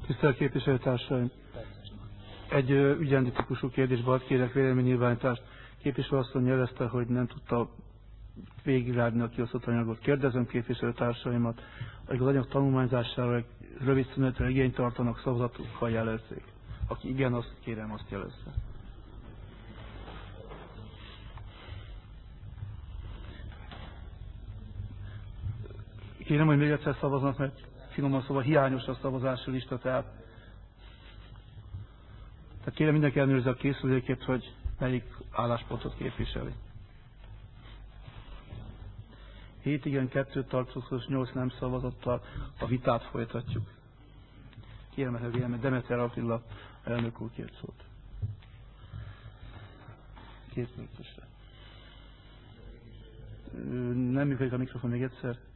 Tisztelt képviselőtársaim! Egy ügyrendi típusú kérdésbe ad kérek véleménynyilvánítást. Képviselő asszony jelezte, hogy nem tudta végigrágni a kiosztott anyagot. Kérdezem képviselőtársaimat, akik az anyag tanulmányzására rövid szünetre igényt tartanak, szavazatukkal jelezzék. Aki igen, azt kérem, azt jelezze. Kérem, hogy még egyszer szavaznak, mert finoman szóval hiányos a szavazási lista, tehát kérem mindenki ellenőrizze a készülékét, hogy melyik álláspontot képviseli. 7 igen, 2 tartózkodás, 8 nem szavazattal a vitát folytatjuk. Kérem, hogy vélemény, Demeter Attila elnök úr kért szót. 2 percesre. Nem működik a mikrofon még egyszer.